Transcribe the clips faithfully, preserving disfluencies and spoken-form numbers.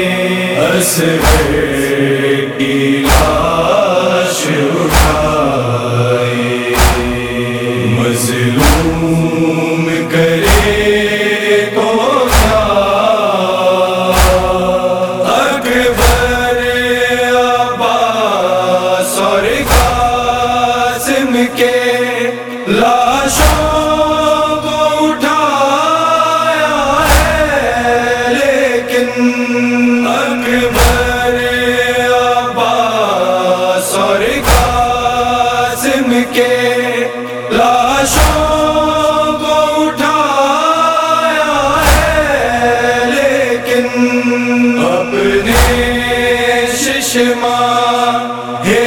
اصغر کی لاش اٹھائے، مظلوم کرے تو کیا، اکبر عباس اور قاسم کے لاشوں کو اٹھایا ہے، لیکن اکبر عباس اور قاسم کے لاشوں کو اٹھایا ہے، لیکن اپنے ششماں ہے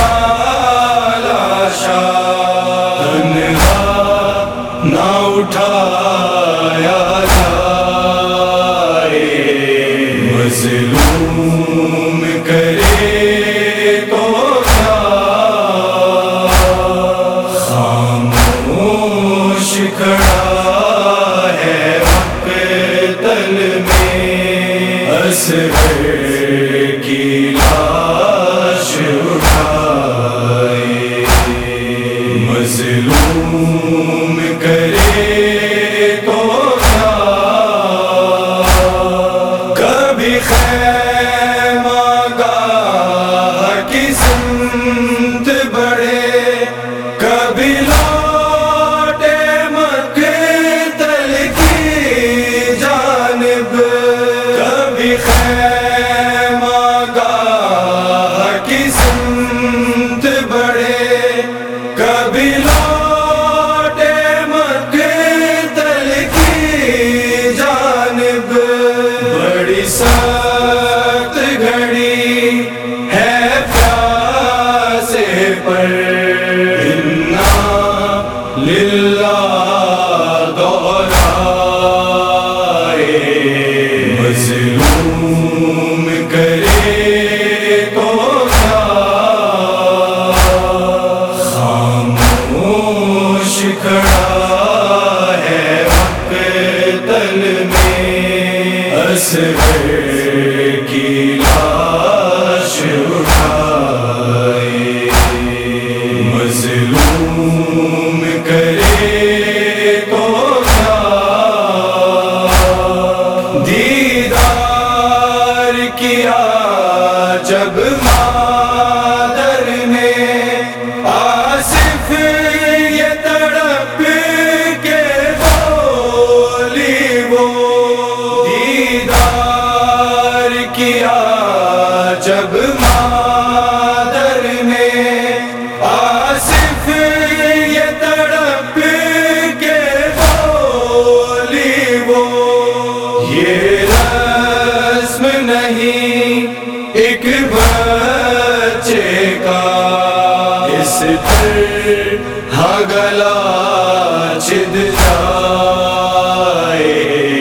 لاشا تنہا نہ اٹھایا جائے، مظلوم کرے تو کیا، خاموش کھڑا ہے مقتل میں اصغر کی لاش اٹھائے، مظلوم کرے تو کیا، کبھی خیمہ گاہ کی سمت بڑھے، کبھی لوٹے مقتل کی جانب، کبھی خیمہ گاہ کی سمت بڑھے، کبھی لوٹے مقتل کی جانب، بڑی سخت گھڑی ہے پیاسے پر، انا للہ دورائے، مظلوم کرے تو کیا، خاموش کھڑا ہے مقتل میں، اصغر کی لاش اٹھائے، مظلوم کرے تو کیا، دیدار کیا جب مادر نے آصف یہ تڑپ کے بولی، وہ دیدار کیا جب مادر نے آصف یہ تڑپ کے بولی، وہ یہ رسم نہیں ایک بچے کا، اس پر گلا چھد جائے،